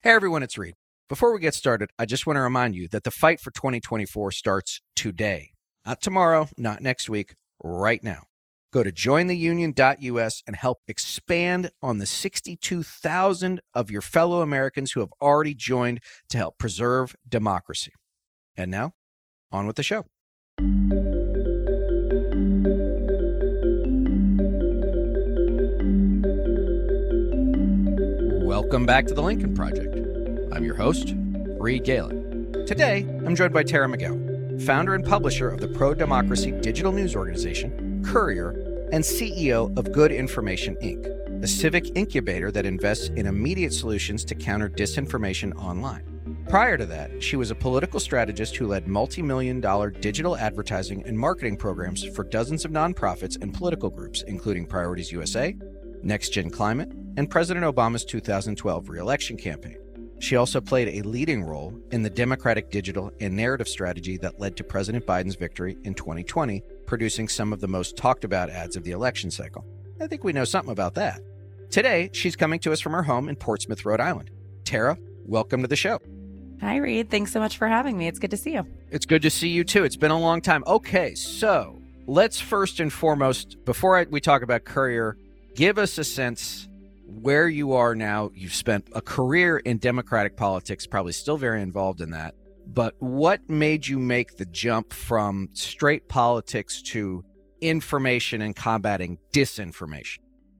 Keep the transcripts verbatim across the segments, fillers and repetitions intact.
Hey everyone, it's Reed. Before we get started, I just want to remind you that the fight for twenty twenty-four starts today. Not tomorrow, not next week, right now. Go to join the union dot U S and help expand on the sixty-two thousand of your fellow Americans who have already joined to help preserve democracy. And now, on with the show. Welcome back to the Lincoln Project. I'm your host, Reed Galen. Today, I'm joined by Tara McGowan, founder and publisher of the pro-democracy digital news organization, Courier, and C E O of Good Information, Incorporated, a civic incubator that invests in immediate solutions to counter disinformation online. Prior to that, she was a political strategist who led multi-million dollar digital advertising and marketing programs for dozens of nonprofits and political groups, including Priorities U S A, Next Gen Climate, and President Obama's two thousand twelve re-election campaign. She also played a leading role in the Democratic digital and narrative strategy that led to President Biden's victory in twenty twenty, producing some of the most talked about ads of the election cycle. I think we know something about that. Today, she's coming to us from her home in Portsmouth, Rhode Island. Tara, welcome to the show. Hi, Reed. Thanks so much for having me. It's good to see you. It's good to see you, too. It's been a long time. Okay, so let's first and foremost, before I, we talk about Courier, give us a sense where you are now. You've spent a career in Democratic politics, probably still very involved in that. But what made you make the jump from straight politics to information and combating disinformation?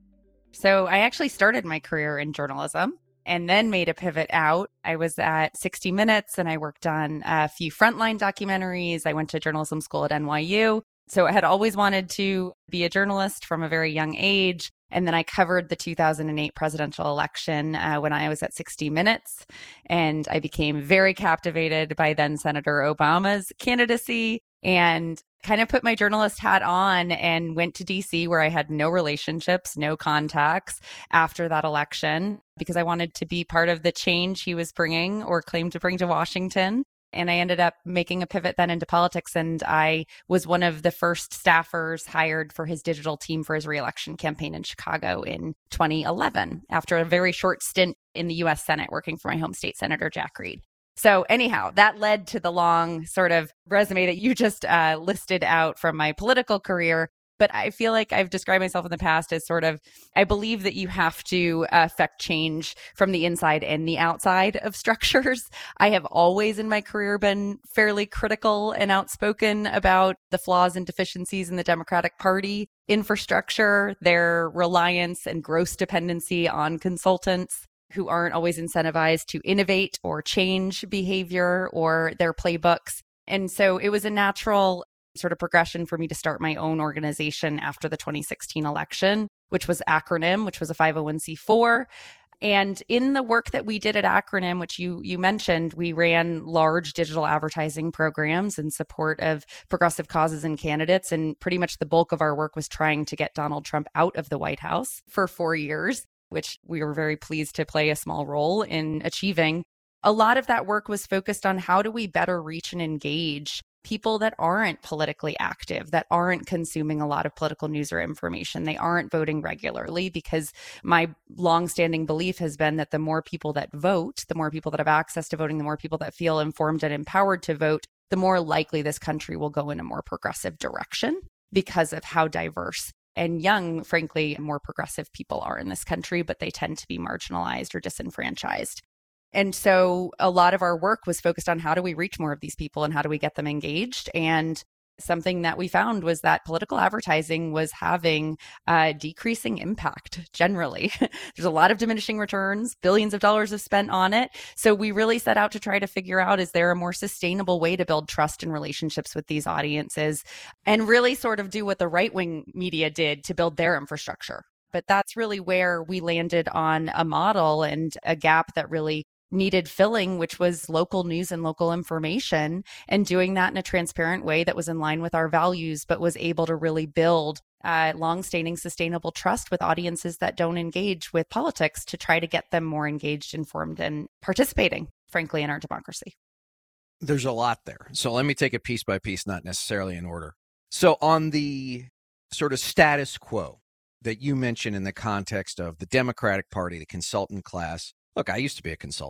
So I actually started my career in journalism and then made a pivot out. I was at sixty minutes and I worked on a few frontline documentaries. I went to journalism school at N Y U. So I had always wanted to be a journalist from a very young age. And then I covered the two thousand eight presidential election uh, when I was at sixty minutes. And I became very captivated by then Senator Obama's candidacy and kind of put my journalist hat on and went to D C, where I had no relationships, no contacts after that election, because I wanted to be part of the change he was bringing or claimed to bring to Washington. And I ended up making a pivot then into politics. And I was one of the first staffers hired for his digital team for his reelection campaign in Chicago in twenty eleven, after a very short stint in the U S Senate working for my home state senator, Jack Reed. So anyhow, that led to the long sort of resume that you just uh, listed out from my political career. But I feel like I've described myself in the past as sort of, I believe that you have to affect change from the inside and the outside of structures. I have always in my career been fairly critical and outspoken about the flaws and deficiencies in the Democratic Party infrastructure, their reliance and gross dependency on consultants who aren't always incentivized to innovate or change behavior or their playbooks. And so it was a natural sort of progression for me to start my own organization after the twenty sixteen election, which was Acronym, which was a five oh one c four. And in the work that we did at Acronym, which you you mentioned, we ran large digital advertising programs in support of progressive causes and candidates. And pretty much the bulk of our work was trying to get Donald Trump out of the White House for four years, which we were very pleased to play a small role in achieving. A lot of that work was focused on how do we better reach and engage people that aren't politically active, that aren't consuming a lot of political news or information. They aren't voting regularly, because my longstanding belief has been that the more people that vote, the more people that have access to voting, the more people that feel informed and empowered to vote, the more likely this country will go in a more progressive direction because of how diverse and young, frankly, more progressive people are in this country, but they tend to be marginalized or disenfranchised. And so a lot of our work was focused on how do we reach more of these people and how do we get them engaged? And something that we found was that political advertising was having a decreasing impact generally. There's a lot of diminishing returns, billions of dollars have spent on it. So we really set out to try to figure out, is there a more sustainable way to build trust and relationships with these audiences and really sort of do what the right-wing media did to build their infrastructure. But that's really where we landed on a model and a gap that really needed filling, which was local news and local information, and doing that in a transparent way that was in line with our values, but was able to really build uh, longstanding sustainable trust with audiences that don't engage with politics to try to get them more engaged, informed, and participating, frankly, in our democracy. There's a lot there. So let me take it piece by piece, not necessarily in order. So on the sort of status quo that you mentioned in the context of the Democratic Party, the consultant class. Look, I used to be a consultant.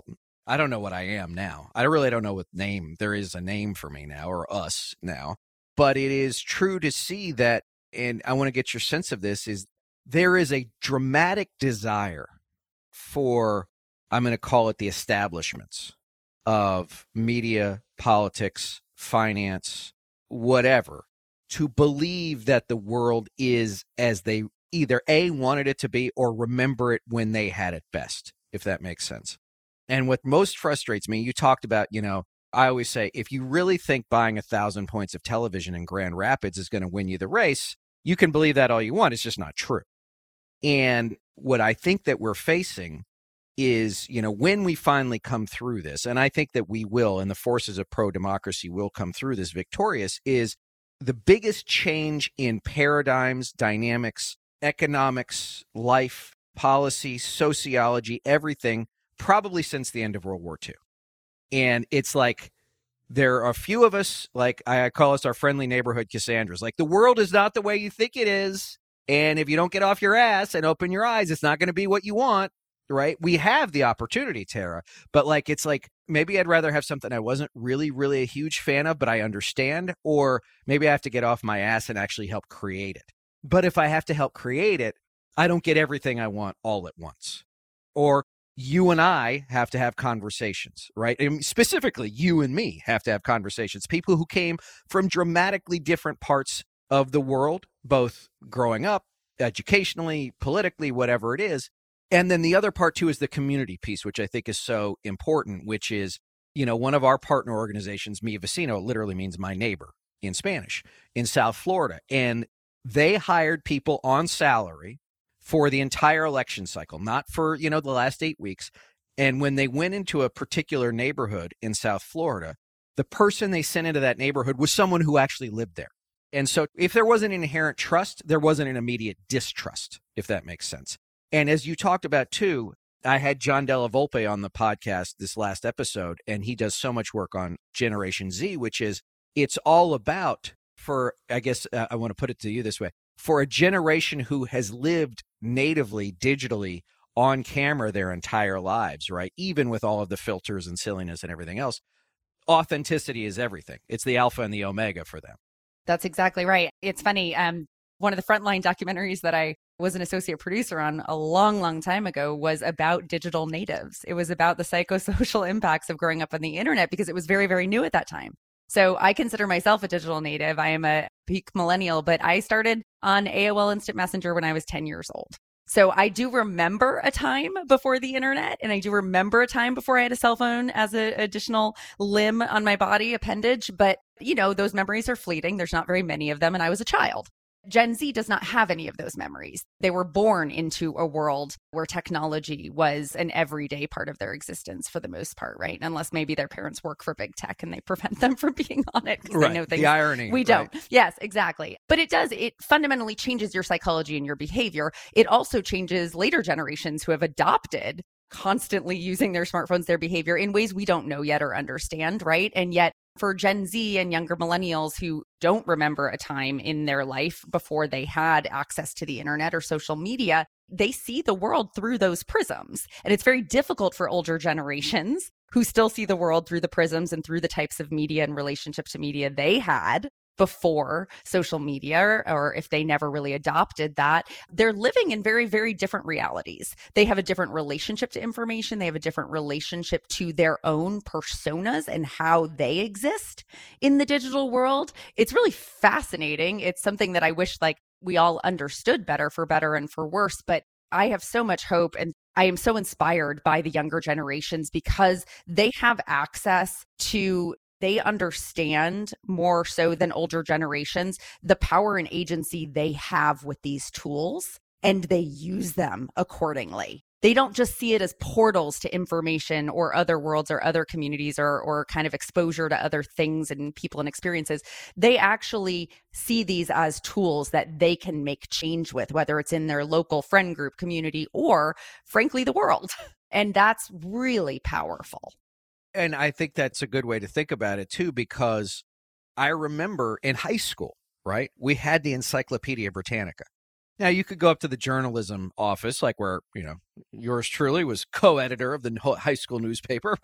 I don't know what I am now. I really don't know what name there is a name for me now, or us now. But it is true to see that, and I want to get your sense of this, is there is a dramatic desire for, I'm going to call it the establishments of media, politics, finance, whatever, to believe that the world is as they either A, wanted it to be, or remember it when they had it best, if that makes sense. And what most frustrates me, you talked about, you know, I always say, if you really think buying a thousand points of television in Grand Rapids is going to win you the race, you can believe that all you want. It's just not true. And what I think that we're facing is, you know, when we finally come through this, and I think that we will, and the forces of pro-democracy will come through this victorious, is the biggest change in paradigms, dynamics, economics, life, policy, sociology, everything, probably since the end of World War Two. And it's like, there are a few of us, like I call us our friendly neighborhood Cassandras, like the world is not the way you think it is. And if you don't get off your ass and open your eyes, it's not going to be what you want, right? We have the opportunity, Tara, but like, it's like, maybe I'd rather have something I wasn't really, really a huge fan of, but I understand, or maybe I have to get off my ass and actually help create it. But if I have to help create it, I don't get everything I want all at once. Or you and I have to have conversations, right? And specifically, you and me have to have conversations. People who came from dramatically different parts of the world, both growing up, educationally, politically, whatever it is. And then the other part too is the community piece, which I think is so important, which is, you know, one of our partner organizations, Mi Vecino, literally means my neighbor in Spanish, in South Florida. And they hired people on salary for the entire election cycle, not for, you know, the last eight weeks. And when they went into a particular neighborhood in South Florida, the person they sent into that neighborhood was someone who actually lived there. And so if there wasn't inherent trust, there wasn't an immediate distrust, if that makes sense. And as you talked about too, I had John Della Volpe on the podcast this last episode, and he does so much work on Generation Z, which is, it's all about, for, I guess uh, I want to put it to you this way, for a generation who has lived natively, digitally, on camera their entire lives, right? Even with all of the filters and silliness and everything else, authenticity is everything. It's the alpha and the omega for them. That's exactly right. It's funny. Um, one of the Frontline documentaries that I was an associate producer on a long, long time ago was about digital natives. It was about the psychosocial impacts of growing up on the internet because it was very, very new at that time. So I consider myself a digital native. I am a peak millennial, but I started on A O L Instant Messenger when I was ten years old. So I do remember a time before the internet, and I do remember a time before I had a cell phone as an additional limb on my body appendage. But, you know, those memories are fleeting. There's not very many of them, and I was a child. Gen Z does not have any of those memories. They were born into a world where technology was an everyday part of their existence for the most part, right? Unless maybe their parents work for big tech and they prevent them from being on it because right. they know things the irony, we don't. Right. Yes, exactly. But it does, it fundamentally changes your psychology and your behavior. It also changes later generations who have adopted constantly using their smartphones, their behavior in ways we don't know yet or understand, right? And yet for Gen Z and younger millennials who don't remember a time in their life before they had access to the internet or social media, they see the world through those prisms. And it's very difficult for older generations who still see the world through the prisms and through the types of media and relationship to media they had before social media, or if they never really adopted that. They're living in very, very different realities. They have a different relationship to information. They have a different relationship to their own personas and how they exist in the digital world. It's really fascinating. It's something that I wish like we all understood better, for better and for worse. But I have so much hope, and I am so inspired by the younger generations because they have access to They understand more so than older generations the power and agency they have with these tools, and they use them accordingly. They don't just see it as portals to information or other worlds or other communities or or kind of exposure to other things and people and experiences. They actually see these as tools that they can make change with, whether it's in their local friend group, community, or frankly, the world. And that's really powerful. And I think that's a good way to think about it, too, because I remember in high school, right, we had the Encyclopedia Britannica. Now, you could go up to the journalism office, like where, you know, yours truly was co-editor of the high school newspaper.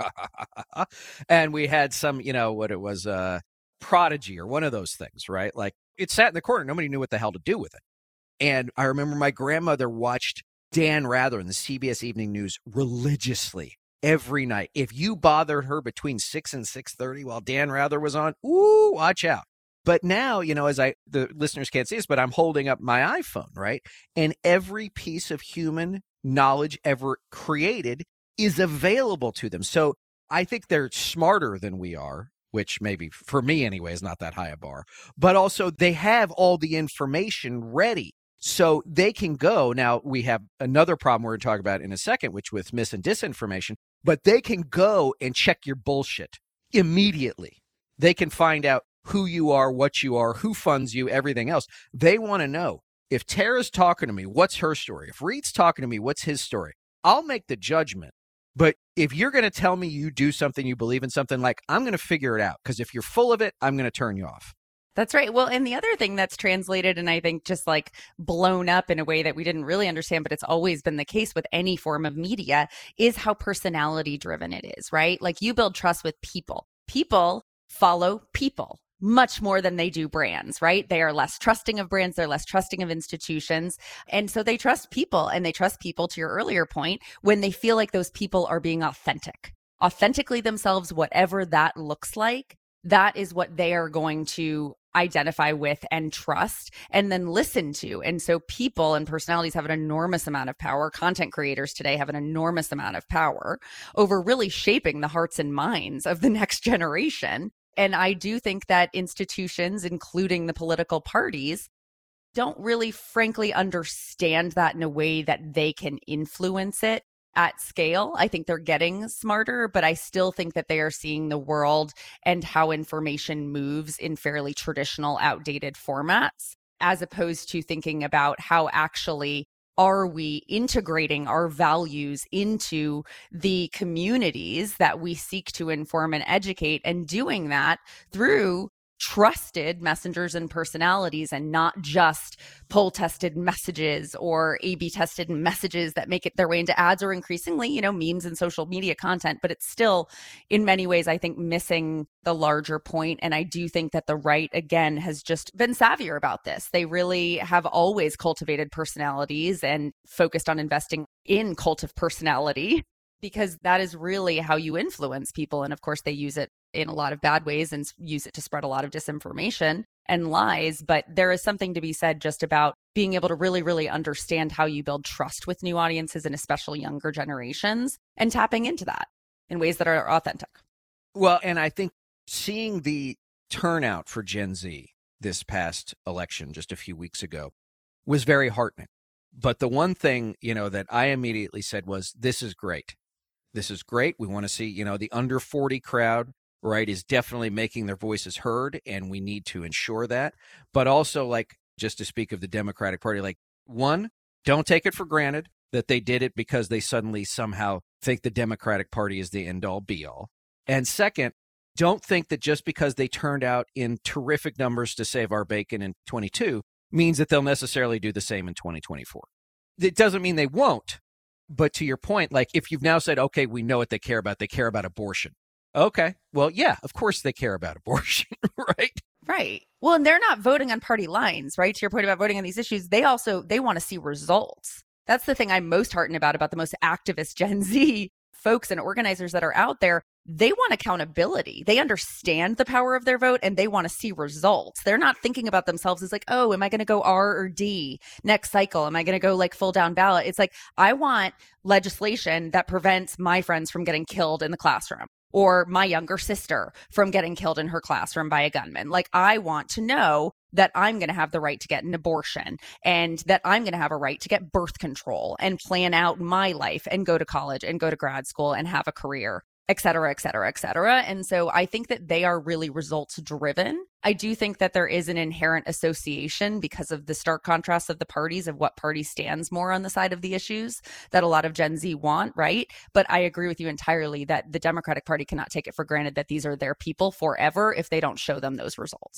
And we had some, you know, what it was, uh, Prodigy or one of those things, right? Like it sat in the corner. Nobody knew what the hell to do with it. And I remember my grandmother watched Dan Rather in the C B S Evening News religiously every night. If you bothered her between six and six thirty while Dan Rather was on, ooh, watch out. But now, you know, as I, the listeners can't see this, but I'm holding up my iPhone, right? And every piece of human knowledge ever created is available to them. So I think they're smarter than we are, which maybe for me anyway is not that high a bar, but also they have all the information ready. So they can go. Now, we have another problem we're going to talk about in a second, which with mis and disinformation, but they can go and check your bullshit immediately. They can find out who you are, what you are, who funds you, everything else. They want to know, if Tara's talking to me, what's her story? If Reed's talking to me, what's his story? I'll make the judgment. But if you're going to tell me you do something, you believe in something, like, I'm going to figure it out. Because if you're full of it, I'm going to turn you off. That's right. Well, and the other thing that's translated and I think just like blown up in a way that we didn't really understand, but it's always been the case with any form of media, is how personality driven it is, right? Like you build trust with people. People follow people much more than they do brands, right? They are less trusting of brands. They're less trusting of institutions. And so they trust people, and they trust people, to your earlier point, when they feel like those people are being authentic, authentically themselves, whatever that looks like. That is what they are going to identify with and trust and then listen to. And so people and personalities have an enormous amount of power. Content creators today have an enormous amount of power over really shaping the hearts and minds of the next generation. And I do think that institutions, including the political parties, don't really, frankly, understand that in a way that they can influence it at scale. I think they're getting smarter, but I still think that they are seeing the world and how information moves in fairly traditional, outdated formats, as opposed to thinking about how actually are we integrating our values into the communities that we seek to inform and educate, and doing that through trusted messengers and personalities, and not just poll tested messages or A B tested messages that make it their way into ads, or increasingly, you know, memes and social media content. But it's still, in many ways, I think, missing the larger point. And I do think that the right, again, has just been savvier about this. They really have always cultivated personalities and focused on investing in cult of personality, because that is really how you influence people. And of course, they use it in a lot of bad ways and use it to spread a lot of disinformation and lies. But there is something to be said just about being able to really, really understand how you build trust with new audiences, and especially younger generations, and tapping into that in ways that are authentic. Well, and I think seeing the turnout for Gen Z this past election just a few weeks ago was very heartening. But the one thing, you know, that I immediately said was, this is great. This is great. We want to see, you know, the under forty crowd, right, is definitely making their voices heard, and we need to ensure that. But also, like, just to speak of the Democratic Party, like, one, don't take it for granted that they did it because they suddenly somehow think the Democratic Party is the end-all, be-all. And second, don't think that just because they turned out in terrific numbers to save our bacon in twenty-two means that they'll necessarily do the same in twenty twenty-four. It doesn't mean they won't. But to your point, like, if you've now said, okay, we know what they care about, they care about abortion. Okay, well, yeah, of course they care about abortion, right? Right. Well, and they're not voting on party lines, right? To your point about voting on these issues, they also, they want to see results. That's the thing I'm most heartened about, about the most activist Gen Z folks and organizers that are out there. They want accountability. They understand the power of their vote, and they want to see results. They're not thinking about themselves as like, oh, am I going to go R or D next cycle? Am I going to go like full down ballot? It's like, I want legislation that prevents my friends from getting killed in the classroom, or my younger sister from getting killed in her classroom by a gunman. Like, I want to know that I'm going to have the right to get an abortion, and that I'm going to have a right to get birth control and plan out my life and go to college and go to grad school and have a career, et cetera, et cetera, et cetera. And so I think that they are really results driven. I do think that there is an inherent association, because of the stark contrast of the parties, of what party stands more on the side of the issues that a lot of Gen Z want, right? But I agree with you entirely that the Democratic Party cannot take it for granted that these are their people forever if they don't show them those results.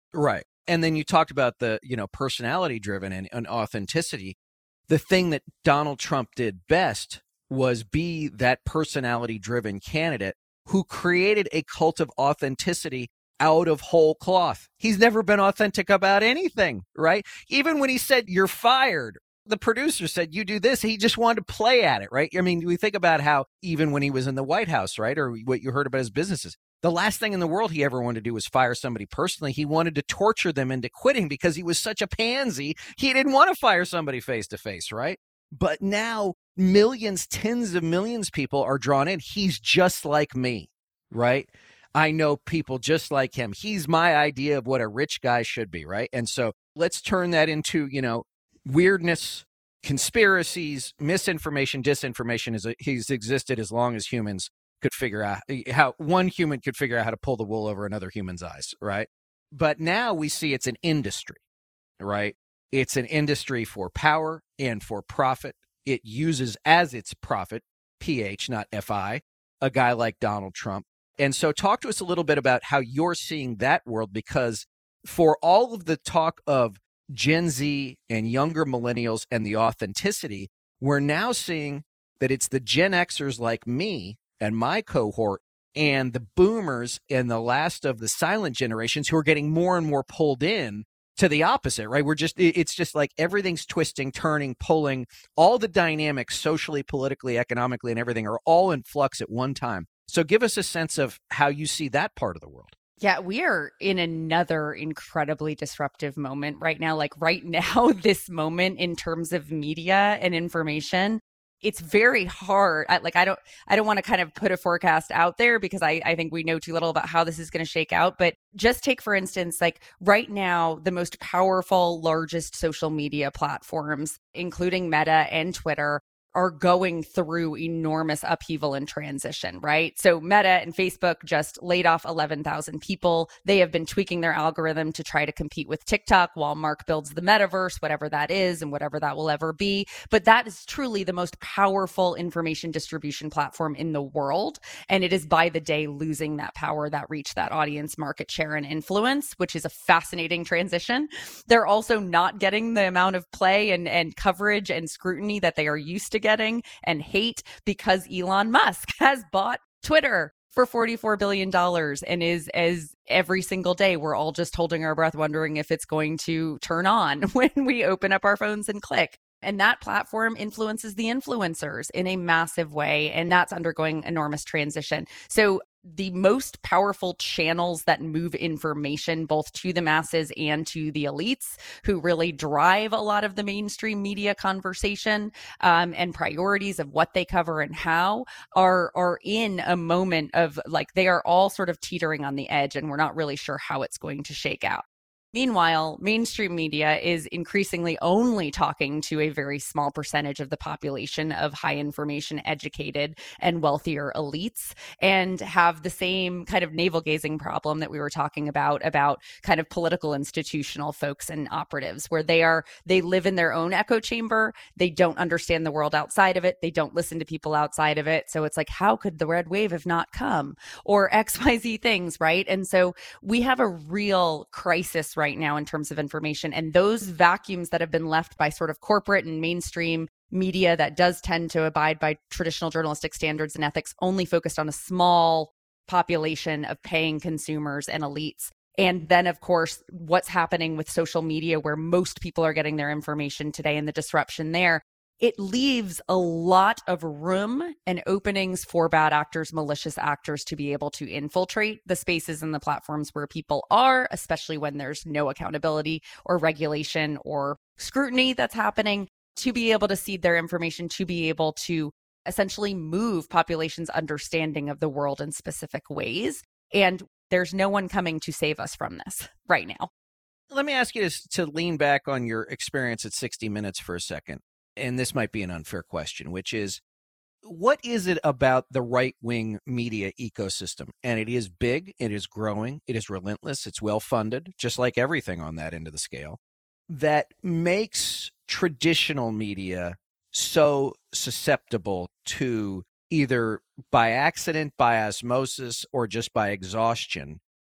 Right. And then you talked about the, you know, personality driven and, and authenticity. The thing that Donald Trump did best was be that personality driven candidate who created a cult of authenticity out of whole cloth. He's never been authentic about anything, right? Even when he said, you're fired, the producer said, you do this. He just wanted to play at it, right? I mean, we think about how even when he was in the White House, right? Or what you heard about his businesses, the last thing in the world he ever wanted to do was fire somebody personally. He wanted to torture them into quitting because he was such a pansy. He didn't want to fire somebody face to face, right? But now millions, tens of millions of people are drawn in. He's just like me, right? I know people just like him. He's my idea of what a rich guy should be, right? And so let's turn that into, you know, weirdness, conspiracies, misinformation, disinformation. Is a, he's existed as long as humans could figure out how one human could figure out how to pull the wool over another human's eyes, right? But now we see it's an industry, right? It's an industry for power and for profit. It uses as its profit, P H, not F I, a guy like Donald Trump. And so talk to us a little bit about how you're seeing that world, because for all of the talk of Gen Z and younger millennials and the authenticity, we're now seeing that it's the Gen Xers like me and my cohort and the boomers and the last of the silent generations who are getting more and more pulled in to the opposite, right? We're just, it's just like everything's twisting, turning, pulling. All the dynamics socially, politically, economically, and everything are all in flux at one time. So give us a sense of how you see that part of the world. Yeah, we are in another incredibly disruptive moment right now. Like right now, this moment in terms of media and information, it's very hard. I, like I don't, I don't want to kind of put a forecast out there because I, I think we know too little about how this is going to shake out. But just take, for instance, like right now, the most powerful, largest social media platforms, including Meta and Twitter, are going through enormous upheaval and transition, right? So Meta and Facebook just laid off eleven thousand people. They have been tweaking their algorithm to try to compete with TikTok while Mark builds the metaverse, whatever that is and whatever that will ever be. But that is truly the most powerful information distribution platform in the world. And it is by the day losing that power, that reach, that audience, market share, and influence, which is a fascinating transition. They're also not getting the amount of play and, and coverage and scrutiny that they are used to getting and hate because Elon Musk has bought Twitter for forty-four billion dollars and is, as every single day, we're all just holding our breath wondering if it's going to turn on when we open up our phones and click. And that platform influences the influencers in a massive way, and that's undergoing enormous transition. So the most powerful channels that move information both to the masses and to the elites who really drive a lot of the mainstream media conversation um, and priorities of what they cover and how are are in a moment of like they are all sort of teetering on the edge, and we're not really sure how it's going to shake out. Meanwhile, mainstream media is increasingly only talking to a very small percentage of the population of high information, educated, and wealthier elites, and have the same kind of navel gazing problem that we were talking about, about kind of political institutional folks and operatives, where they are, they live in their own echo chamber. They don't understand the world outside of it. They don't listen to people outside of it. So it's like, how could the red wave have not come? Or X Y Z things, right? And so we have a real crisis right now in terms of information, and those vacuums that have been left by sort of corporate and mainstream media that does tend to abide by traditional journalistic standards and ethics only focused on a small population of paying consumers and elites. And then, of course, what's happening with social media, where most people are getting their information today, and the disruption there, it leaves a lot of room and openings for bad actors, malicious actors to be able to infiltrate the spaces and the platforms where people are, especially when there's no accountability or regulation or scrutiny that's happening, to be able to seed their information, to be able to essentially move populations' understanding of the world in specific ways. And there's no one coming to save us from this right now. Let me ask you to, to lean back on your experience at sixty minutes for a second. And this might be an unfair question, which is, what is it about the right-wing media ecosystem? And it is big, it is growing, it is relentless, it's well-funded, just like everything on that end of the scale, that makes traditional media so susceptible to either by accident, by osmosis, or just by exhaustion,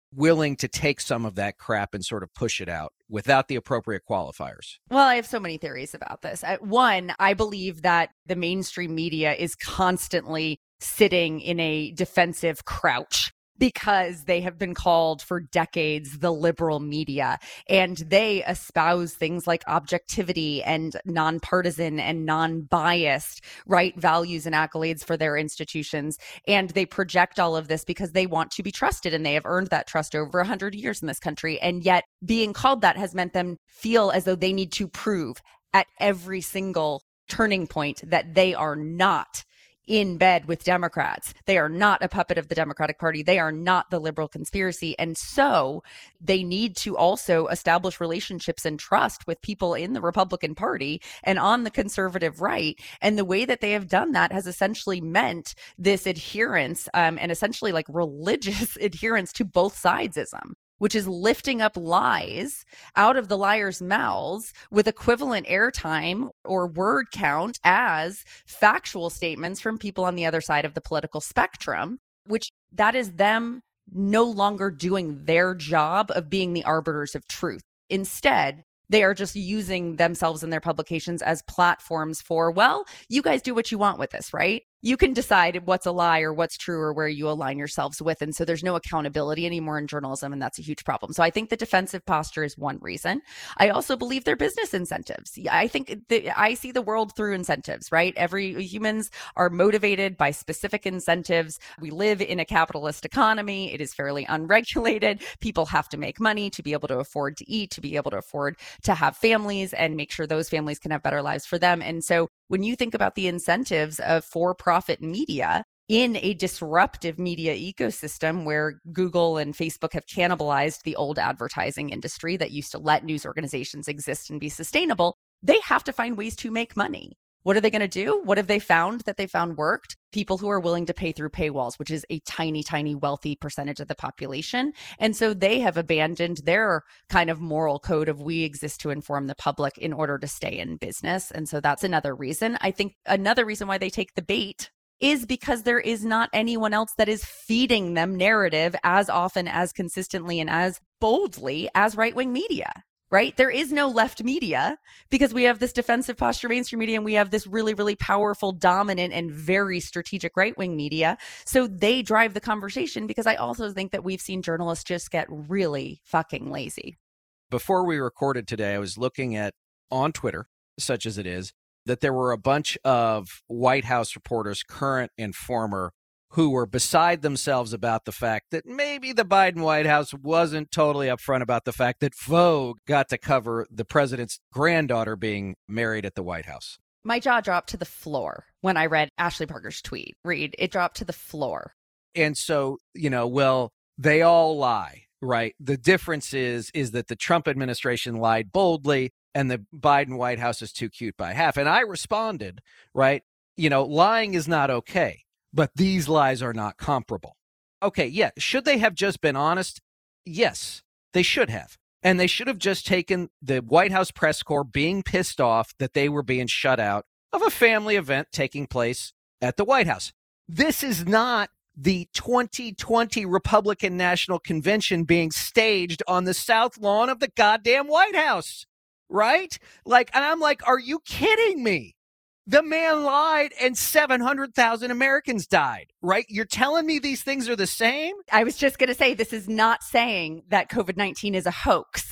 willing to take some of that crap and sort of push it out without the appropriate qualifiers? Well, I have so many theories about this. One, I believe that the mainstream media is constantly sitting in a defensive crouch because they have been called for decades the liberal media, and they espouse things like objectivity and nonpartisan and non-biased, right, values and accolades for their institutions. And they project all of this because they want to be trusted, and they have earned that trust over one hundred years in this country. And yet being called that has meant them feel as though they need to prove at every single turning point that they are not in bed with Democrats. They are not a puppet of the Democratic Party. They are not the liberal conspiracy. And so they need to also establish relationships and trust with people in the Republican Party and on the conservative right. And the way that they have done that has essentially meant this adherence um, and essentially like religious adherence to both sidesism, which is lifting up lies out of the liars' mouths with equivalent airtime or word count as factual statements from people on the other side of the political spectrum, which that is them no longer doing their job of being the arbiters of truth. Instead, they are just using themselves and their publications as platforms for, well, you guys do what you want with this, right? You can decide what's a lie or what's true or where you align yourselves with. And so there's no accountability anymore in journalism, and that's a huge problem. So I think the defensive posture is one reason. I also believe they're business incentives. I think the, I see the world through incentives, right? Every humans are motivated by specific incentives. We live in a capitalist economy. It is fairly unregulated. People have to make money to be able to afford to eat, to be able to afford to have families and make sure those families can have better lives for them. And so when you think about the incentives of for-profit media in a disruptive media ecosystem where Google and Facebook have cannibalized the old advertising industry that used to let news organizations exist and be sustainable, they have to find ways to make money. What are they going to do? What have they found that they found worked? People who are willing to pay through paywalls, which is a tiny, tiny wealthy percentage of the population. And so they have abandoned their kind of moral code of we exist to inform the public in order to stay in business. And so that's another reason. I think another reason why they take the bait is because there is not anyone else that is feeding them narrative as often, as consistently, and as boldly as right-wing media. Right? There is no left media because we have this defensive posture mainstream media and we have this really, really powerful, dominant, and very strategic right-wing media. So they drive the conversation because I also think that we've seen journalists just get really fucking lazy. Before we recorded today, I was looking at on Twitter, such as it is, that there were a bunch of White House reporters, current and former, who were beside themselves about the fact that maybe the Biden White House wasn't totally upfront about the fact that Vogue got to cover the president's granddaughter being married at the White House. My jaw dropped to the floor when I read Ashley Parker's tweet. Read, it dropped to the floor. And so, you know, well, they all lie, right? The difference is, is that the Trump administration lied boldly and the Biden White House is too cute by half. And I responded, right? You know, lying is not okay. But these lies are not comparable. Okay, yeah. Should they have just been honest? Yes, they should have. And they should have just taken the White House press corps being pissed off that they were being shut out of a family event taking place at the White House. This is not the twenty twenty Republican National Convention being staged on the south lawn of the goddamn White House, right? Like, and I'm like, are you kidding me? The man lied and seven hundred thousand Americans died, right? You're telling me these things are the same? I was just going to say, this is not saying that COVID nineteen is a hoax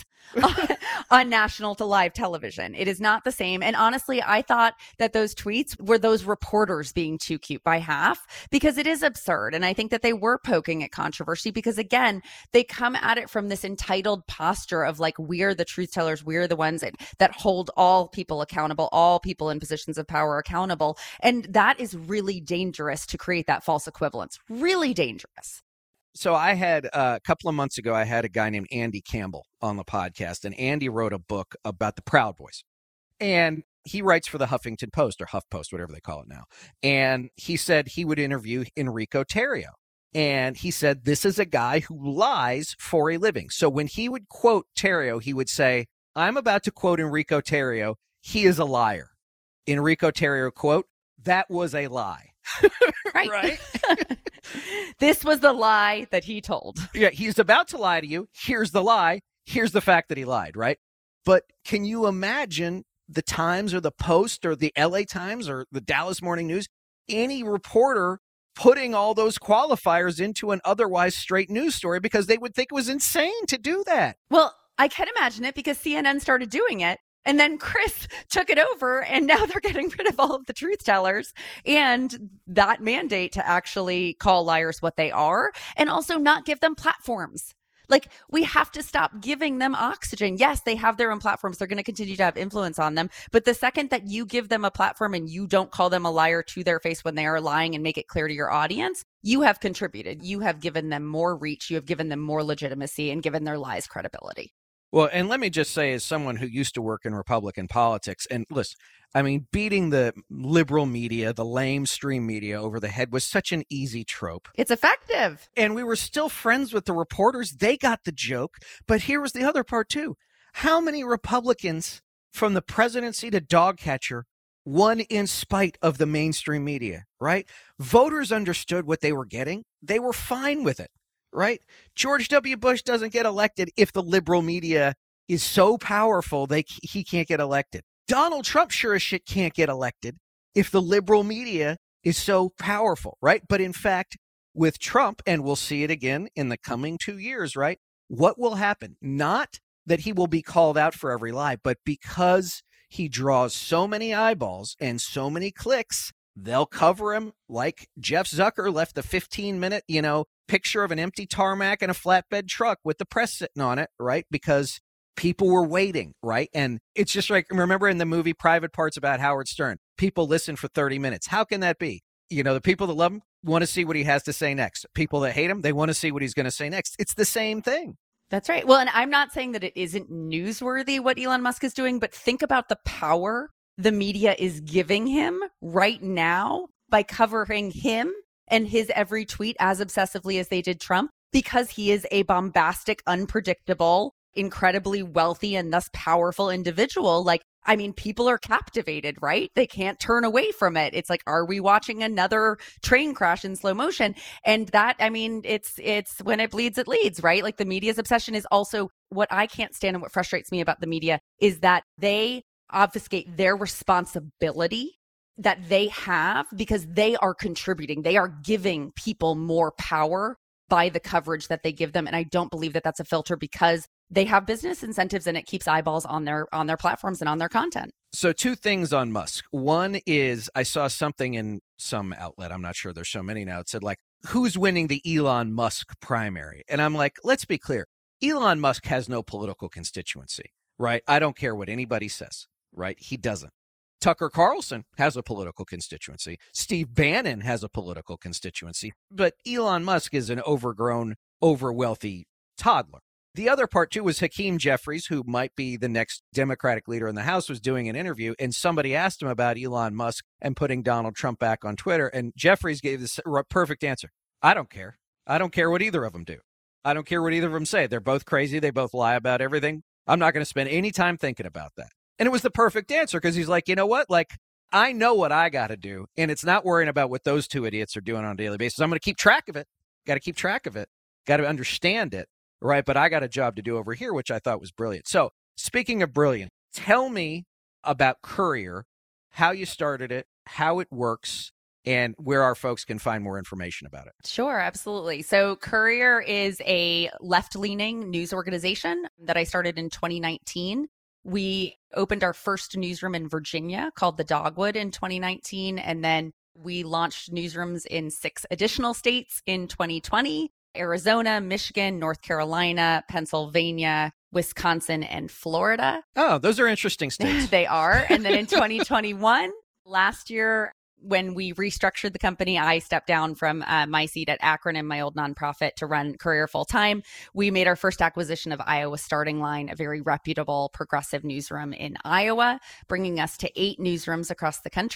on national to live television. It is not the same. And honestly, I thought that those tweets were those reporters being too cute by half because it is absurd. And I think that they were poking at controversy because, again, they come at it from this entitled posture of like, we're the truth tellers. We're the ones that, that hold all people accountable, all people in positions of power accountable. And that is really dangerous to create that false equivalence. Really dangerous. So I had uh, a couple of months ago, I had a guy named Andy Campbell on the podcast, and Andy wrote a book about the Proud Boys. And he writes for the Huffington Post or HuffPost, whatever they call it now. And he said he would interview Enrico Tarrio. And he said, this is a guy who lies for a living. So when he would quote Tarrio, he would say, I'm about to quote Enrico Tarrio. He is a liar. Enrico Tarrio quote, that was a lie. Right. Right. This was the lie that he told. Yeah, he's about to lie to you. Here's the lie. Here's the fact that he lied, right? But can you imagine the Times or the Post or the L A Times or the Dallas Morning News, any reporter putting all those qualifiers into an otherwise straight news story because they would think it was insane to do that? Well, I can imagine it because C N N started doing it. And then Chris took it over, and now they're getting rid of all of the truth tellers and that mandate to actually call liars what they are and also not give them platforms. Like, we have to stop giving them oxygen. Yes, they have their own platforms. They're going to continue to have influence on them. But the second that you give them a platform and you don't call them a liar to their face when they are lying and make it clear to your audience, you have contributed. You have given them more reach. You have given them more legitimacy and given their lies credibility. Well, and let me just say, as someone who used to work in Republican politics, and listen, I mean, beating the liberal media, the lamestream media over the head was such an easy trope. It's effective. And we were still friends with the reporters. They got the joke. But here was the other part, too. How many Republicans from the presidency to dog catcher won in spite of the mainstream media, right? Voters understood what they were getting. They were fine with it. Right? George W. Bush doesn't get elected if the liberal media is so powerful they he can't get elected. Donald Trump sure as shit can't get elected if the liberal media is so powerful, right? But in fact, with Trump, and we'll see it again in the coming two years, right? What will happen? Not that he will be called out for every lie, but because he draws so many eyeballs and so many clicks, they'll cover him like Jeff Zucker left the fifteen minute, you know, picture of an empty tarmac and a flatbed truck with the press sitting on it, right? Because people were waiting, right? And it's just like, remember in the movie Private Parts about Howard Stern, people listen for thirty minutes. How can that be? You know, the people that love him want to see what he has to say next. People that hate him, they want to see what he's going to say next. It's the same thing. That's right. Well, and I'm not saying that it isn't newsworthy what Elon Musk is doing, but think about the power the media is giving him right now by covering him and his every tweet as obsessively as they did Trump, because he is a bombastic, unpredictable, incredibly wealthy and thus powerful individual. Like, I mean, people are captivated, right? They can't turn away from it. It's like, are we watching another train crash in slow motion? And that, I mean, it's it's when it bleeds, it leads, right? Like, the media's obsession is also what I can't stand, and what frustrates me about the media is that they obfuscate their responsibility that they have because they are contributing. They are giving people more power by the coverage that they give them. And I don't believe that that's a filter because they have business incentives and it keeps eyeballs on their on their platforms and on their content. So two things on Musk. One is I saw something in some outlet, I'm not sure there's so many now, it said like, who's winning the Elon Musk primary? And I'm like, let's be clear. Elon Musk has no political constituency, right? I don't care what anybody says, right? He doesn't. Tucker Carlson has a political constituency. Steve Bannon has a political constituency. But Elon Musk is an overgrown, overwealthy toddler. The other part, too, was Hakeem Jeffries, who might be the next Democratic leader in the House, was doing an interview, and somebody asked him about Elon Musk and putting Donald Trump back on Twitter, and Jeffries gave this perfect answer. I don't care. I don't care what either of them do. I don't care what either of them say. They're both crazy. They both lie about everything. I'm not going to spend any time thinking about that. And it was the perfect answer because he's like, you know what? Like, I know what I got to do, and it's not worrying about what those two idiots are doing on a daily basis. I'm going to keep track of it. Got to keep track of it. Got to understand it, right? But I got a job to do over here, which I thought was brilliant. So speaking of brilliant, tell me about Courier, how you started it, how it works, and where our folks can find more information about it. Sure, absolutely. So Courier is a left-leaning news organization that I started in twenty nineteen. We opened our first newsroom in Virginia called the Dogwood in twenty nineteen, and then we launched newsrooms in six additional states in twenty twenty, Arizona, Michigan, North Carolina, Pennsylvania, Wisconsin, and Florida. Oh, those are interesting states. They are. And then in twenty twenty-one, last year, when we restructured the company, I stepped down from uh, my seat at Akron, my old nonprofit, to run Courier full time. We made our first acquisition of Iowa Starting Line, a very reputable progressive newsroom in Iowa, bringing us to eight newsrooms across the country.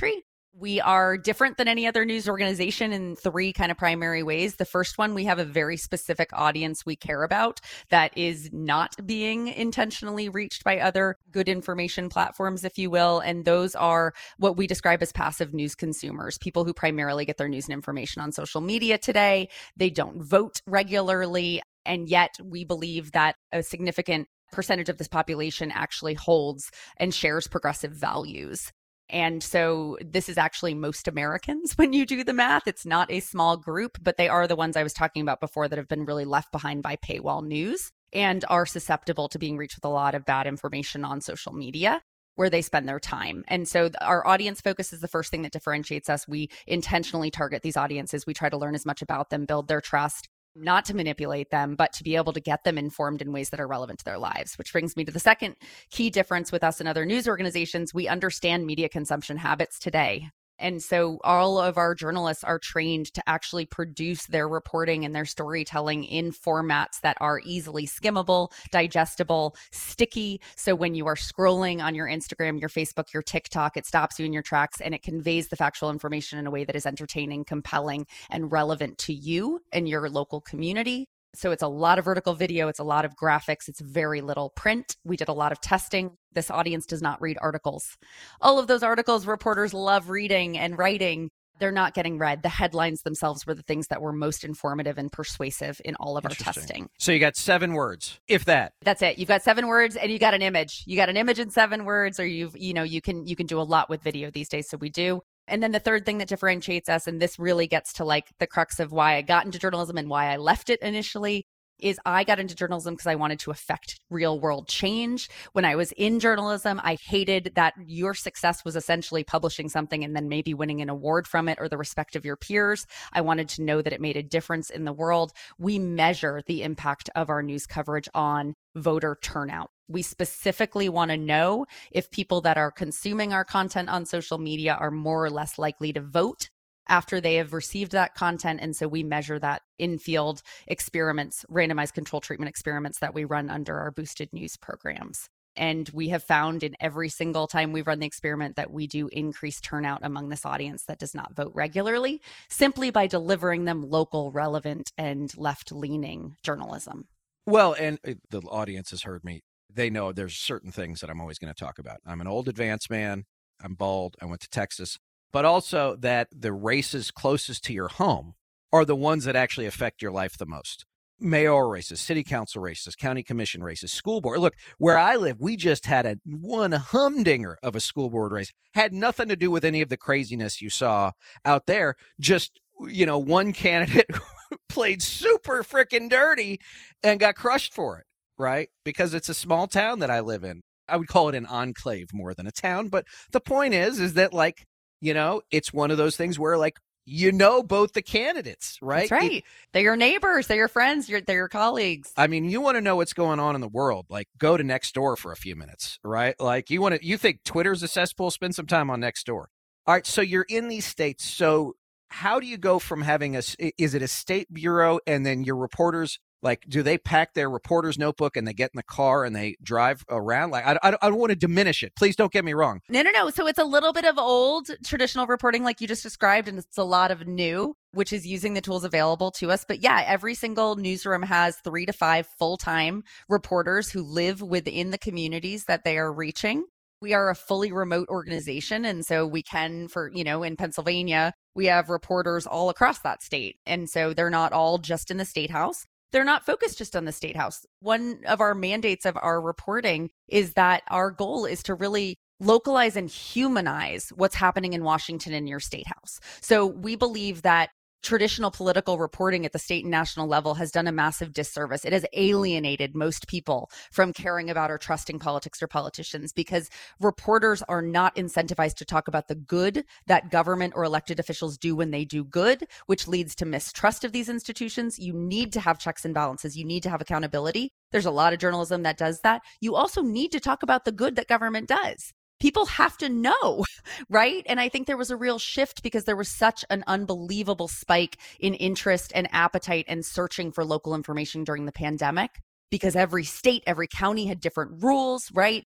We are different than any other news organization in three kind of primary ways. The first one, we have a very specific audience we care about that is not being intentionally reached by other good information platforms, if you will. And those are what we describe as passive news consumers, people who primarily get their news and information on social media today. They don't vote regularly. And yet we believe that a significant percentage of this population actually holds and shares progressive values. And so this is actually most Americans when you do the math. It's not a small group, but they are the ones I was talking about before that have been really left behind by paywall news and are susceptible to being reached with a lot of bad information on social media where they spend their time. And so our audience focus is the first thing that differentiates us. We intentionally target these audiences. We try to learn as much about them, build their trust, not to manipulate them, but to be able to get them informed in ways that are relevant to their lives, which brings me to the second key difference with us and other news organizations. We understand media consumption habits today. And so all of our journalists are trained to actually produce their reporting and their storytelling in formats that are easily skimmable, digestible, sticky. So when you are scrolling on your Instagram, your Facebook, your TikTok, it stops you in your tracks and it conveys the factual information in a way that is entertaining, compelling, and relevant to you and your local community. So it's a lot of vertical video. It's a lot of graphics. It's very little print. We did a lot of testing. This audience does not read articles. All of those articles reporters love reading and writing, they're not getting read. The headlines themselves were the things that were most informative and persuasive in all of our testing. So you got seven words, if that. That's it. You've got seven words and you got an image. You got an image in seven words, or you've, you know, you can, you can do a lot with video these days. So we do. And then the third thing that differentiates us, and this really gets to like the crux of why I got into journalism and why I left it initially, is I got into journalism because I wanted to affect real world change. When I was in journalism, I hated that your success was essentially publishing something and then maybe winning an award from it or the respect of your peers. I wanted to know that it made a difference in the world. We measure the impact of our news coverage on voter turnout. We specifically want to know if people that are consuming our content on social media are more or less likely to vote after they have received that content. And so we measure that in field experiments, randomized control treatment experiments that we run under our boosted news programs. And we have found in every single time we've run the experiment that we do increase turnout among this audience that does not vote regularly, simply by delivering them local, relevant, and left-leaning journalism. Well, and the audience has heard me. They know there's certain things that I'm always going to talk about. I'm an old advanced man. I'm bald. I went to Texas. But also that the races closest to your home are the ones that actually affect your life the most. Mayoral races, city council races, county commission races, school board. Look, where I live, we just had a one humdinger of a school board race. Had nothing to do with any of the craziness you saw out there. Just, you know, one candidate played super freaking dirty and got crushed for it, right? Because it's a small town that I live in. I would call it an enclave more than a town. But the point is, is that like, you know, it's one of those things where like, you know, both the candidates, right? That's right. It, they're your neighbors. They're your friends. You're, they're your colleagues. I mean, you want to know what's going on in the world, like go to Nextdoor for a few minutes, right? Like you want to, you think Twitter's a cesspool, spend some time on Nextdoor. All right. So you're in these states. So how do you go from having a, is it a state bureau and then your reporters, like, do they pack their reporter's notebook and they get in the car and they drive around? Like, I, I, I don't want to diminish it. Please don't get me wrong. No, no, no. So it's a little bit of old traditional reporting like you just described, and it's a lot of new, which is using the tools available to us. But yeah, every single newsroom has three to five full-time reporters who live within the communities that they are reaching. We are a fully remote organization. And so we can, for, you know, in Pennsylvania, we have reporters all across that state. And so they're not all just in the state house. They're not focused just on the state house. One of our mandates of our reporting is that our goal is to really localize and humanize what's happening in Washington in your state house. So we believe that traditional political reporting at the state and national level has done a massive disservice. It has alienated most people from caring about or trusting politics or politicians because reporters are not incentivized to talk about the good that government or elected officials do when they do good, which leads to mistrust of these institutions. You need to have checks and balances. You need to have accountability. There's a lot of journalism that does that. You also need to talk about the good that government does. People have to know, right? And I think there was a real shift because there was such an unbelievable spike in interest and appetite and searching for local information during the pandemic because every state, every county had different rules, right?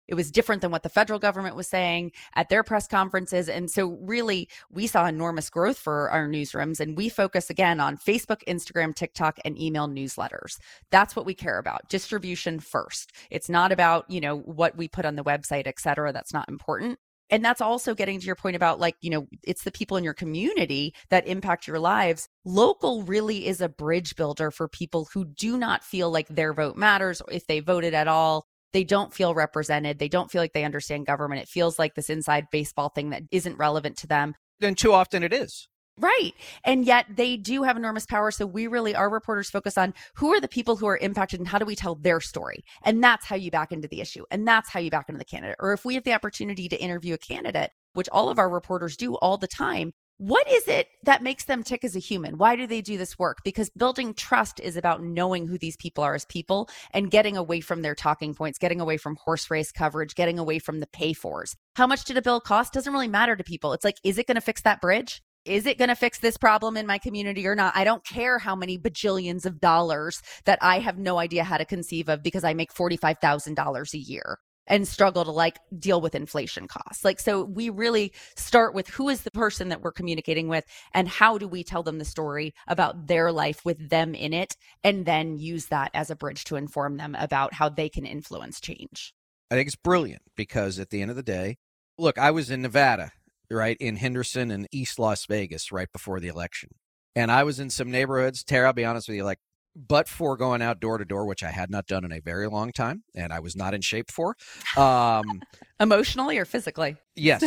It was different than what the federal government was saying at their press conferences. And so really, we saw enormous growth for our newsrooms. And we focus again on Facebook, Instagram, TikTok, and email newsletters. That's what we care about. Distribution first. It's not about, you know, what we put on the website, et cetera. That's not important. And that's also getting to your point about like, you know, it's the people in your community that impact your lives. Local really is a bridge builder for people who do not feel like their vote matters, or if they voted at all. They don't feel represented. They don't feel like they understand government. It feels like this inside baseball thing that isn't relevant to them. Then too often it is. Right. And yet they do have enormous power. So we really, our reporters focus on who are the people who are impacted and how do we tell their story? And that's how you back into the issue. And that's how you back into the candidate. Or if we have the opportunity to interview a candidate, which all of our reporters do all the time, what is it that makes them tick as a human? Why do they do this work? Because building trust is about knowing who these people are as people and getting away from their talking points, getting away from horse race coverage, getting away from the pay-fors. How much did a bill cost? Doesn't really matter to people. It's like, is it going to fix that bridge? Is it going to fix this problem in my community or not? I don't care how many bajillions of dollars that I have no idea how to conceive of because I make forty-five thousand dollars a year and struggle to like deal with inflation costs. Like, so we really start with who is the person that we're communicating with and how do we tell them the story about their life with them in it, and then use that as a bridge to inform them about how they can influence change. I think it's brilliant because at the end of the day, look, I was in Nevada, right, in Henderson and East Las Vegas right before the election. And I was in some neighborhoods, Tara, I'll be honest with you, like, but for going out door to door, which I had not done in a very long time, and I was not in shape for. Um, Emotionally or physically? Yes,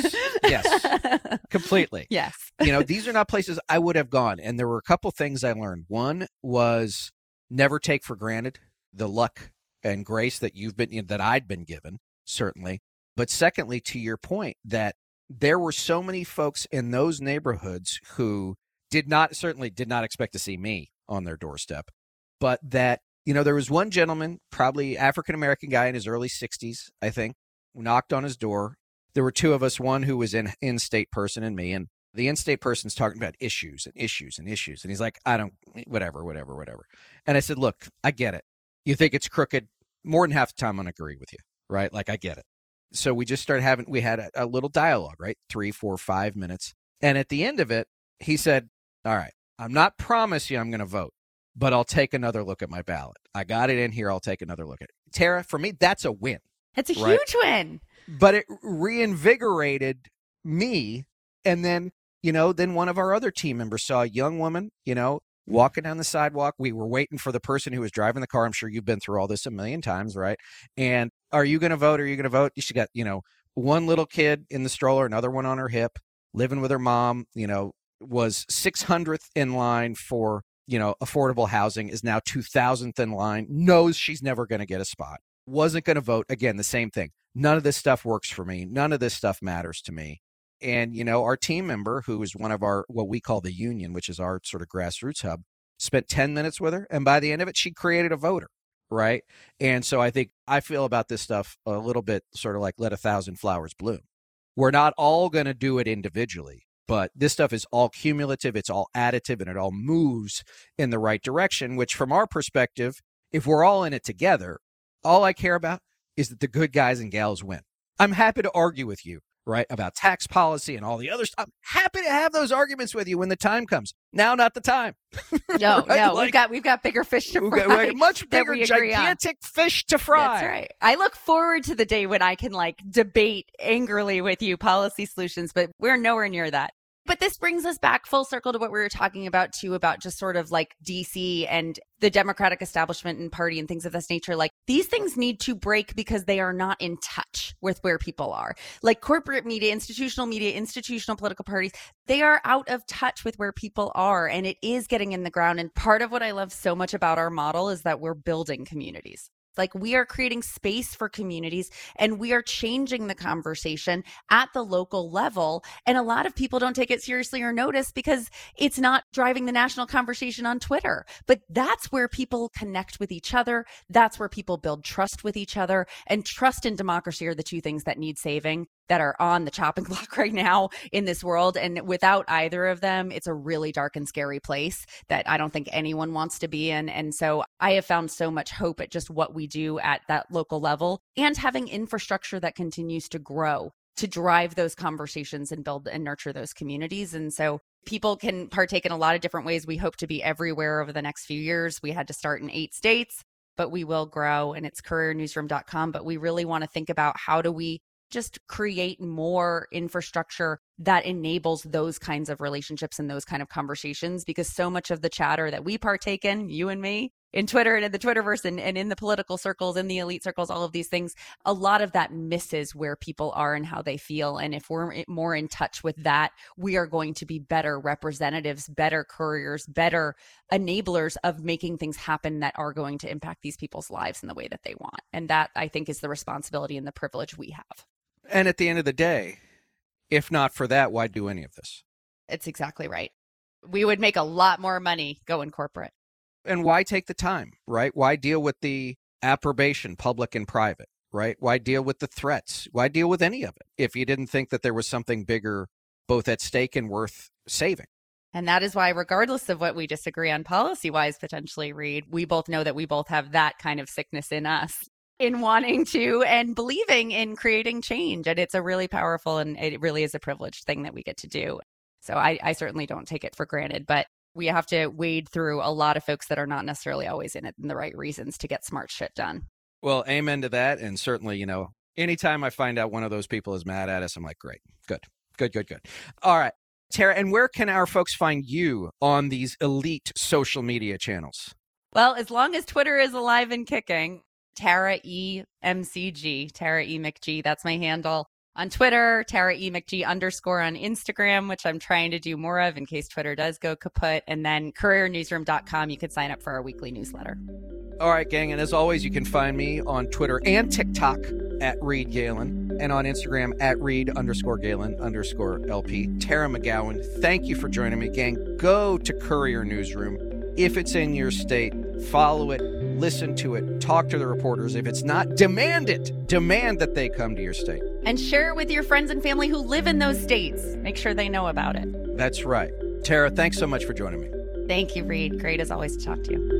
yes, completely. Yes. You know, these are not places I would have gone. And there were a couple things I learned. One was never take for granted the luck and grace that you've been, you know, that I'd been given, certainly. But secondly, to your point, that there were so many folks in those neighborhoods who did not, certainly did not expect to see me on their doorstep. But that, you know, there was one gentleman, probably African-American guy in his early sixties, I think, who knocked on his door. There were two of us, one who was an in-state person and me. And the in-state person's talking about issues and issues and issues. And he's like, I don't, whatever, whatever, whatever. And I said, look, I get it. You think it's crooked. More than half the time I'm going to agree with you, right? Like, I get it. So we just started having, we had a, a little dialogue, right? Three, four, five minutes. And at the end of it, he said, all right, I'm not promise you I'm going to vote, but I'll take another look at my ballot. I got it in here. I'll take another look at it. Tara, for me, that's a win. It's a right? huge win. But it reinvigorated me. And then, you know, then one of our other team members saw a young woman, you know, walking down the sidewalk. We were waiting for the person who was driving the car. I'm sure you've been through all this a million times, right? And are you going to vote? Are you going to vote? She got, you know, one little kid in the stroller, another one on her hip, living with her mom, you know, was six hundredth in line for, you know, affordable housing, is now two thousandth in line, knows she's never going to get a spot, wasn't going to vote. Again, the same thing. None of this stuff works for me. None of this stuff matters to me. And, you know, our team member, who is one of our, what we call the union, which is our sort of grassroots hub, spent ten minutes with her. And by the end of it, she created a voter. Right. And so I think I feel about this stuff a little bit sort of like let a thousand flowers bloom. We're not all going to do it individually, but this stuff is all cumulative. It's all additive, and it all moves in the right direction, which from our perspective, if we're all in it together, all I care about is that the good guys and gals win. I'm happy to argue with you, right, about tax policy and all the other stuff. I'm happy to have those arguments with you when the time comes. Now, not the time. No, right? no, like, we've got we've got bigger fish to we've fry. got, we've got much bigger, we agree gigantic on. fish to fry. That's right. I look forward to the day when I can like debate angrily with you policy solutions, but we're nowhere near that. But this brings us back full circle to what we were talking about too, about just sort of like D C and the Democratic establishment and party and things of this nature. Like, these things need to break because they are not in touch with where people are. Like corporate media, institutional media, institutional political parties, they are out of touch with where people are, and it is getting in the ground. And part of what I love so much about our model is that we're building communities. Like, we are creating space for communities, and we are changing the conversation at the local level. And a lot of people don't take it seriously or notice because it's not driving the national conversation on Twitter. But that's where people connect with each other. That's where people build trust with each other. And trust and democracy are the two things that need saving. that are on the chopping block right now in this world. And without either of them, it's a really dark and scary place that I don't think anyone wants to be in. And so I have found so much hope at just what we do at that local level and having infrastructure that continues to grow to drive those conversations and build and nurture those communities. And so people can partake in a lot of different ways. We hope to be everywhere over the next few years. We had to start in eight states, but we will grow, and it's courier newsroom dot com. But we really want to think about how do we just create more infrastructure that enables those kinds of relationships and those kind of conversations, because so much of the chatter that we partake in, you and me, in Twitter and in the Twitterverse and, and in the political circles, in the elite circles, all of these things, a lot of that misses where people are and how they feel. And if we're more in touch with that, we are going to be better representatives, better couriers, better enablers of making things happen that are going to impact these people's lives in the way that they want. And that, I think, is the responsibility and the privilege we have. And at the end of the day, if not for that, why do any of this? It's exactly right. We would make a lot more money going corporate. And why take the time, right? Why deal with the approbation, public and private, right? Why deal with the threats? Why deal with any of it if you didn't think that there was something bigger, both at stake and worth saving? And that is why, regardless of what we disagree on policy-wise, potentially, Reed, we both know that we both have that kind of sickness in us, in wanting to and believing in creating change. And it's a really powerful, and it really is a privileged thing that we get to do. So I, I certainly don't take it for granted, but we have to wade through a lot of folks that are not necessarily always in it in the right reasons to get smart shit done. Well, amen to that. And certainly, you know, anytime I find out one of those people is mad at us, I'm like, great, good, good, good, good. All right, Tara, and where can our folks find you on these elite social media channels? Well, as long as Twitter is alive and kicking, Tara E. M C G, Tara E. McG, that's my handle. On Twitter, Tara E. McG underscore on Instagram, which I'm trying to do more of in case Twitter does go kaput. And then courier newsroom dot com, you could sign up for our weekly newsletter. All right, gang. And as always, you can find me on Twitter and TikTok at Reed Galen, and on Instagram at Reed underscore Galen underscore L P. Tara McGowan, thank you for joining me, gang. Go to Courier Newsroom. If it's in your state, follow it, listen to it, talk to the reporters. If it's not, demand it. Demand that they come to your state. And share it with your friends and family who live in those states. Make sure they know about it. That's right. Tara, thanks so much for joining me. Thank you, Reed. Great as always to talk to you.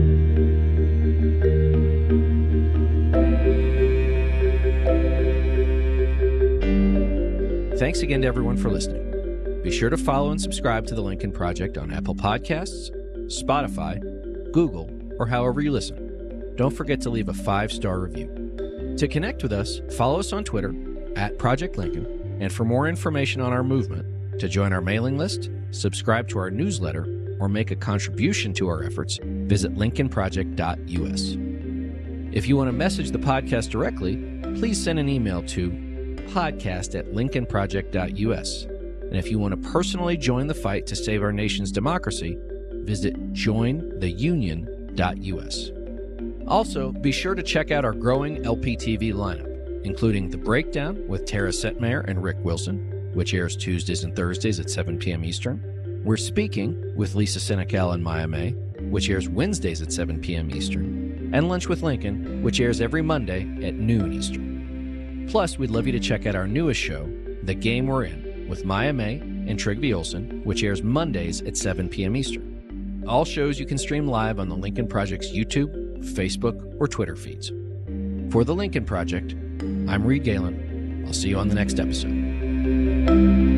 Thanks again to everyone for listening. Be sure to follow and subscribe to The Lincoln Project on Apple Podcasts, Spotify, Google, or however you listen. Don't forget to leave a five-star review. To connect with us, follow us on Twitter at Project Lincoln, and for more information on our movement, to join our mailing list, subscribe to our newsletter, or make a contribution to our efforts, visit lincoln project dot U S. If you want to message the podcast directly, please send an email to podcast at lincoln project dot U S. And if you want to personally join the fight to save our nation's democracy, visit join the union dot U S. Also, be sure to check out our growing L P T V lineup, including The Breakdown with Tara Setmeyer and Rick Wilson, which airs Tuesdays and Thursdays at seven p.m. Eastern. We're Speaking with Lisa Senecal and Maya May, which airs Wednesdays at seven p.m. Eastern. And Lunch with Lincoln, which airs every Monday at noon Eastern. Plus, we'd love you to check out our newest show, The Game We're In, with Maya May and Trigby Olson, which airs Mondays at seven p.m. Eastern. All shows you can stream live on the Lincoln Project's YouTube, Facebook, or Twitter feeds. For The Lincoln Project, I'm Reed Galen. I'll see you on the next episode.